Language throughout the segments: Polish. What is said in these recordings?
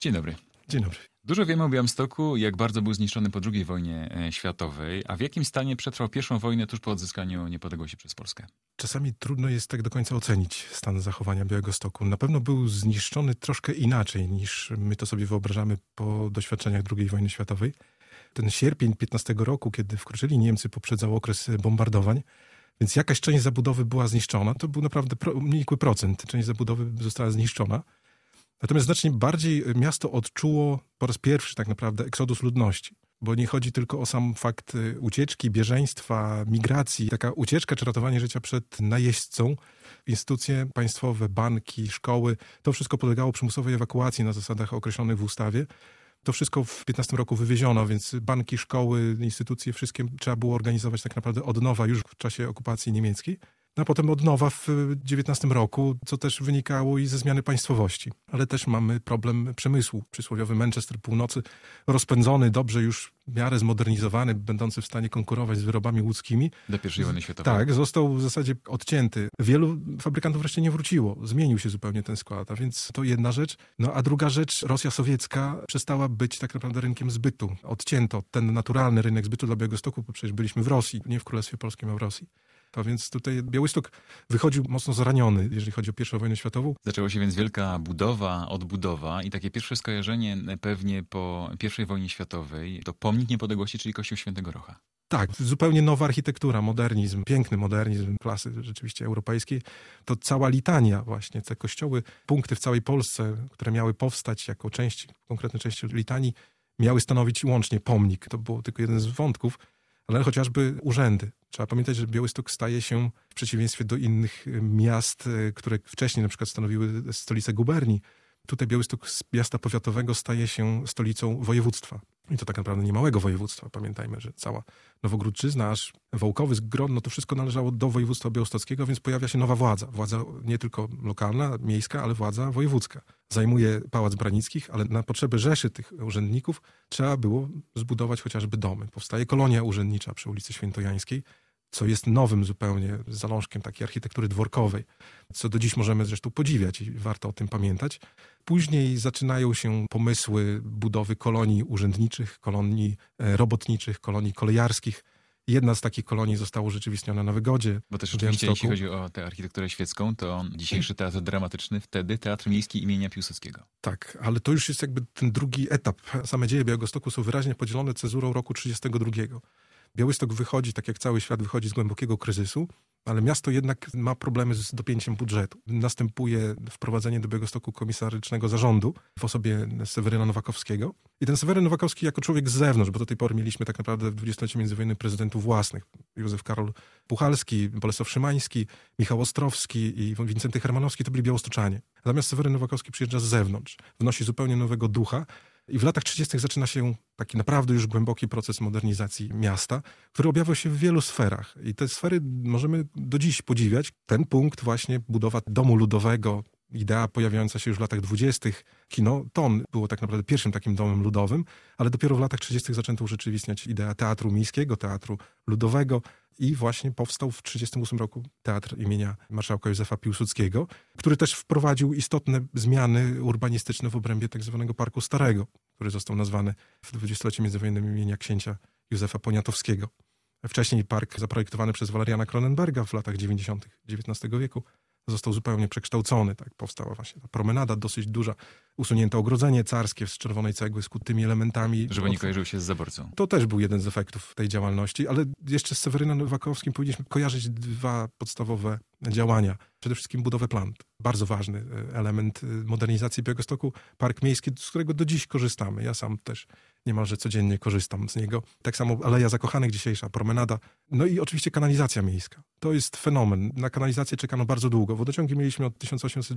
Dzień dobry. Dzień dobry. Dużo wiemy o Białymstoku, jak bardzo był zniszczony po II wojnie światowej, a w jakim stanie przetrwał pierwszą wojnę tuż po odzyskaniu niepodległości przez Polskę? Czasami trudno jest tak do końca ocenić stan zachowania Białegostoku. Na pewno był zniszczony troszkę inaczej niż my to sobie wyobrażamy po doświadczeniach II wojny światowej. Ten sierpień 15 roku, kiedy wkroczyli Niemcy, poprzedzał okres bombardowań, więc jakaś część zabudowy była zniszczona. To był naprawdę nikły procent. Część zabudowy została zniszczona. Natomiast znacznie bardziej miasto odczuło po raz pierwszy tak naprawdę eksodus ludności. Bo nie chodzi tylko o sam fakt ucieczki, bieżeństwa, migracji. Taka ucieczka czy ratowanie życia przed najeźdźcą. Instytucje państwowe, banki, szkoły, to wszystko podlegało przymusowej ewakuacji na zasadach określonych w ustawie. To wszystko w 15 roku wywieziono, więc banki, szkoły, instytucje, wszystkie trzeba było organizować tak naprawdę od nowa już w czasie okupacji niemieckiej. A potem od nowa w 19 roku, co też wynikało i ze zmiany państwowości. Ale też mamy problem przemysłu. Przysłowiowy Manchester Północy, rozpędzony, dobrze już w miarę zmodernizowany, będący w stanie konkurować z wyrobami łódzkimi. Do I wojny światowej. Tak, został w zasadzie odcięty. Wielu fabrykantów wreszcie nie wróciło. Zmienił się zupełnie ten skład, a więc to jedna rzecz. No a druga rzecz, Rosja sowiecka przestała być tak naprawdę rynkiem zbytu. Odcięto ten naturalny rynek zbytu dla Białegostoku, bo przecież byliśmy w Rosji, nie w Królestwie Polskim, a w Rosji. A więc tutaj Białystok wychodził mocno zraniony, jeżeli chodzi o I wojnę światową. Zaczęła się więc wielka budowa, odbudowa i takie pierwsze skojarzenie pewnie po I wojnie światowej to pomnik niepodległości, czyli Kościół Świętego Rocha. Tak, zupełnie nowa architektura, modernizm, piękny modernizm klasy rzeczywiście europejskiej. To cała litania właśnie, te kościoły, punkty w całej Polsce, które miały powstać jako konkretne części litanii, miały stanowić łącznie pomnik. To był tylko jeden z wątków, ale chociażby urzędy. Trzeba pamiętać, że Białystok staje się, w przeciwieństwie do innych miast, które wcześniej na przykład stanowiły stolicę guberni, tutaj Białystok z miasta powiatowego staje się stolicą województwa. I to tak naprawdę nie małego województwa. Pamiętajmy, że cała Nowogródczyzna, aż Wołkowy, Grodno, to wszystko należało do województwa białostockiego, więc pojawia się nowa władza. Władza nie tylko lokalna, miejska, ale władza wojewódzka. Zajmuje Pałac Branickich, ale na potrzeby rzeszy tych urzędników trzeba było zbudować chociażby domy. Powstaje kolonia urzędnicza przy ulicy Świętojańskiej, co jest nowym zupełnie zalążkiem takiej architektury dworkowej, co do dziś możemy zresztą podziwiać i warto o tym pamiętać. Później zaczynają się pomysły budowy kolonii urzędniczych, kolonii robotniczych, kolonii kolejarskich. Jedna z takich kolonii została urzeczywistniona na Wygodzie. Bo też oczywiście, jeśli chodzi o tę architekturę świecką, to dzisiejszy teatr dramatyczny, wtedy Teatr Miejski imienia Piłsudskiego. Tak, ale to już jest jakby ten drugi etap. Same dzieje Białegostoku są wyraźnie podzielone cezurą roku 1932. Białystok wychodzi, tak jak cały świat, wychodzi z głębokiego kryzysu, ale miasto jednak ma problemy z dopięciem budżetu. Następuje wprowadzenie do Białegostoku komisarycznego zarządu w osobie Seweryna Nowakowskiego. I ten Seweryn Nowakowski jako człowiek z zewnątrz, bo do tej pory mieliśmy tak naprawdę w dwudziestoleciu międzywojennym prezydentów własnych. Józef Karol Puchalski, Bolesław Szymański, Michał Ostrowski i Wincenty Hermanowski to byli białostoczanie. Natomiast Seweryn Nowakowski przyjeżdża z zewnątrz, wnosi zupełnie nowego ducha. I w latach 30. zaczyna się taki naprawdę już głęboki proces modernizacji miasta, który objawia się w wielu sferach. I te sfery możemy do dziś podziwiać. Ten punkt właśnie, budowa domu ludowego, idea pojawiająca się już w latach 20. Kino Ton było tak naprawdę pierwszym takim domem ludowym, ale dopiero w latach 30. zaczęto urzeczywistniać idea teatru miejskiego, teatru ludowego i właśnie powstał w 1938 roku Teatr imienia marszałka Józefa Piłsudskiego, który też wprowadził istotne zmiany urbanistyczne w obrębie tak zwanego Parku Starego, który został nazwany w dwudziestoleciu międzywojennym imienia księcia Józefa Poniatowskiego. Wcześniej park zaprojektowany przez Waleriana Cronenberga w latach 90. XIX wieku został zupełnie przekształcony. Tak powstała właśnie ta promenada dosyć duża, usunięto ogrodzenie carskie z czerwonej cegły z kutymi elementami. Żeby nie kojarzył się z zaborcą. To też był jeden z efektów tej działalności, ale jeszcze z Sewerynem Nowakowskim powinniśmy kojarzyć dwa podstawowe działania. Przede wszystkim budowę plant. Bardzo ważny element modernizacji Białegostoku. Park miejski, z którego do dziś korzystamy. Ja sam też niemalże codziennie korzystam z niego. Tak samo Aleja Zakochanych dzisiejsza, promenada. No i oczywiście kanalizacja miejska. To jest fenomen. Na kanalizację czekano bardzo długo. Wodociągi mieliśmy od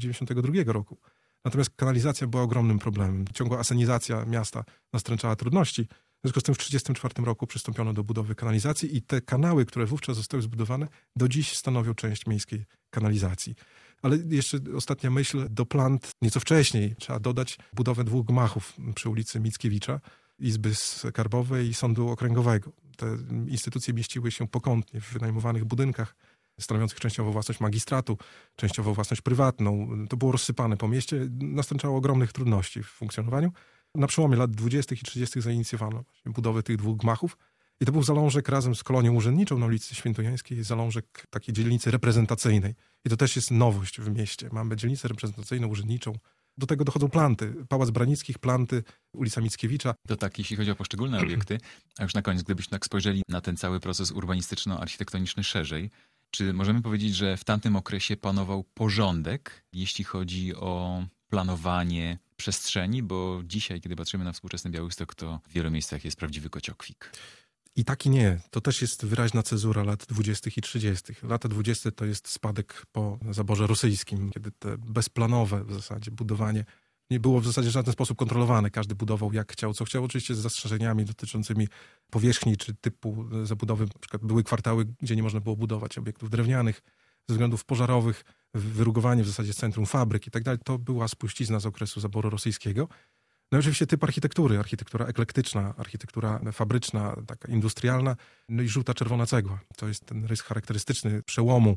1892 roku. Natomiast kanalizacja była ogromnym problemem. Ciągła asenizacja miasta nastręczała trudności. W związku z tym w 1934 roku przystąpiono do budowy kanalizacji i te kanały, które wówczas zostały zbudowane, do dziś stanowią część miejskiej kanalizacji. Ale jeszcze ostatnia myśl, do plant nieco wcześniej trzeba dodać budowę 2 gmachów przy ulicy Mickiewicza, Izby Skarbowej i Sądu Okręgowego. Te instytucje mieściły się pokątnie w wynajmowanych budynkach stanowiących częściowo własność magistratu, częściowo własność prywatną. To było rozsypane po mieście, następowało ogromnych trudności w funkcjonowaniu. Na przełomie lat 20. i 30. zainicjowano właśnie budowę tych 2 gmachów. I to był zalążek razem z kolonią urzędniczą na ulicy Świętojańskiej, zalążek takiej dzielnicy reprezentacyjnej. I to też jest nowość w mieście. Mamy dzielnicę reprezentacyjną, urzędniczą. Do tego dochodzą planty. Pałac Branickich, planty, ulica Mickiewicza. To tak, jeśli chodzi o poszczególne obiekty. A już na koniec, gdybyśmy tak spojrzeli na ten cały proces urbanistyczno-architektoniczny szerzej, czy możemy powiedzieć, że w tamtym okresie panował porządek, jeśli chodzi o planowanie przestrzeni? Bo dzisiaj, kiedy patrzymy na współczesny Białystok, to w wielu miejscach jest prawdziwy kociokwik. I tak i nie. To też jest wyraźna cezura lat 20. i 30. Lata 20. to jest spadek po zaborze rosyjskim, kiedy te bezplanowe w zasadzie budowanie nie było w zasadzie w żaden sposób kontrolowane. Każdy budował jak chciał, co chciał, oczywiście z zastrzeżeniami dotyczącymi powierzchni czy typu zabudowy. Na przykład były kwartały, gdzie nie można było budować obiektów drewnianych ze względów pożarowych, wyrugowanie w zasadzie z centrum fabryk i tak dalej. To była spuścizna z okresu zaboru rosyjskiego. No i oczywiście typ architektury, architektura eklektyczna, architektura fabryczna, taka industrialna, no i żółta, czerwona cegła. To jest ten rys charakterystyczny przełomu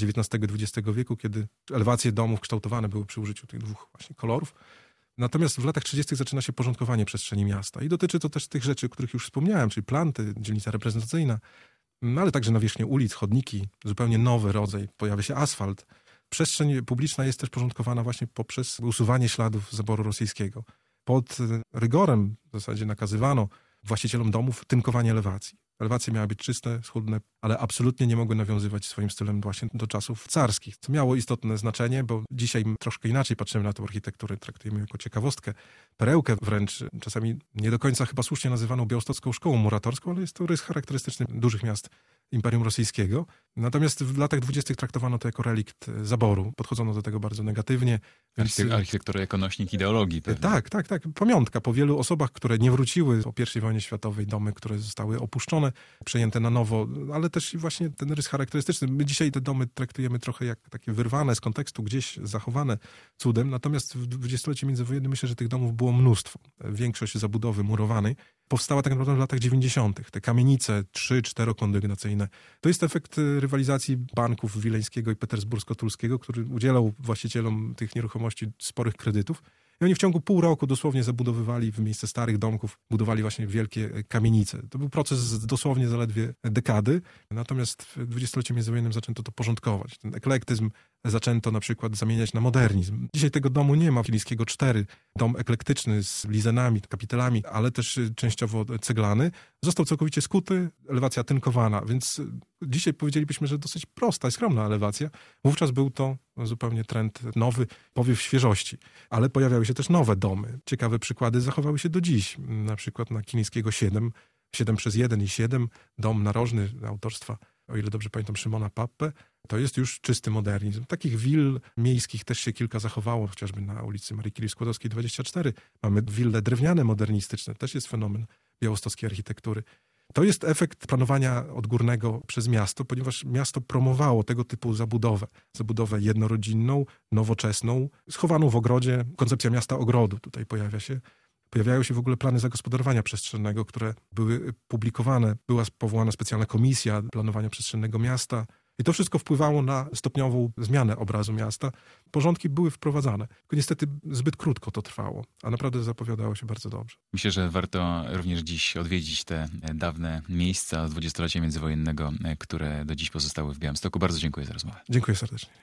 XIX-XX wieku, kiedy elewacje domów kształtowane były przy użyciu tych 2 właśnie kolorów. Natomiast w latach 30. zaczyna się porządkowanie przestrzeni miasta i dotyczy to też tych rzeczy, o których już wspomniałem, czyli planty, dzielnica reprezentacyjna, ale także nawierzchnie ulic, chodniki, zupełnie nowy rodzaj, pojawia się asfalt. Przestrzeń publiczna jest też porządkowana właśnie poprzez usuwanie śladów zaboru rosyjskiego. Pod rygorem w zasadzie nakazywano właścicielom domów tynkowanie elewacji. Elewacje miały być czyste, schludne, ale absolutnie nie mogły nawiązywać swoim stylem właśnie do czasów carskich, co miało istotne znaczenie, bo dzisiaj troszkę inaczej patrzymy na tę architekturę, traktujemy jako ciekawostkę, perełkę wręcz, czasami nie do końca chyba słusznie nazywaną białostocką szkołą muratorską, ale jest to rys charakterystyczny dużych miast Imperium Rosyjskiego. Natomiast w latach 20. traktowano to jako relikt zaboru. Podchodzono do tego bardzo negatywnie. Więc... Architektura jako nośnik ideologii pewnie. Tak. Pamiątka po wielu osobach, które nie wróciły po I wojnie światowej, domy, które zostały opuszczone, przejęte na nowo, ale też i właśnie ten rys charakterystyczny. My dzisiaj te domy traktujemy trochę jak takie wyrwane z kontekstu, gdzieś zachowane cudem, natomiast w dwudziestoleciu międzywojennym myślę, że tych domów było mnóstwo. Większość zabudowy murowanej powstała tak naprawdę w latach 90. Te kamienice 3-4-kondygnacyjne. To jest efekt rywalizacji banków wileńskiego i petersbursko-tulskiego, który udzielał właścicielom tych nieruchomości sporych kredytów. I oni w ciągu pół roku dosłownie zabudowywali w miejsce starych domków, budowali właśnie wielkie kamienice. To był proces dosłownie zaledwie dekady, natomiast w dwudziestoleciu międzywojennym zaczęto to porządkować. Ten eklektyzm zaczęto na przykład zamieniać na modernizm. Dzisiaj tego domu nie ma. Wileńskiego 4, dom eklektyczny z lizenami, kapitelami, ale też częściowo ceglany, został całkowicie skuty, elewacja tynkowana, więc dzisiaj powiedzielibyśmy, że dosyć prosta i skromna elewacja. Wówczas był to zupełnie trend nowy, powiew świeżości, ale pojawiały się też nowe domy. Ciekawe przykłady zachowały się do dziś, na przykład na Kilińskiego 7, 7/1 i 7, dom narożny autorstwa, o ile dobrze pamiętam, Szymona Pappę. To jest już czysty modernizm. Takich will miejskich też się kilka zachowało, chociażby na ulicy Marii Curie-Skłodowskiej 24. Mamy wille drewniane, modernistyczne. Też jest fenomen białostockiej architektury. To jest efekt planowania odgórnego przez miasto, ponieważ miasto promowało tego typu zabudowę. Zabudowę jednorodzinną, nowoczesną, schowaną w ogrodzie. Koncepcja miasta ogrodu tutaj pojawia się. Pojawiają się w ogóle plany zagospodarowania przestrzennego, które były publikowane. Była powołana specjalna komisja planowania przestrzennego miasta. I to wszystko wpływało na stopniową zmianę obrazu miasta. Porządki były wprowadzane. Tylko niestety zbyt krótko to trwało, a naprawdę zapowiadało się bardzo dobrze. Myślę, że warto również dziś odwiedzić te dawne miejsca z dwudziestolecia międzywojennego, które do dziś pozostały w Białymstoku. Bardzo dziękuję za rozmowę. Dziękuję serdecznie.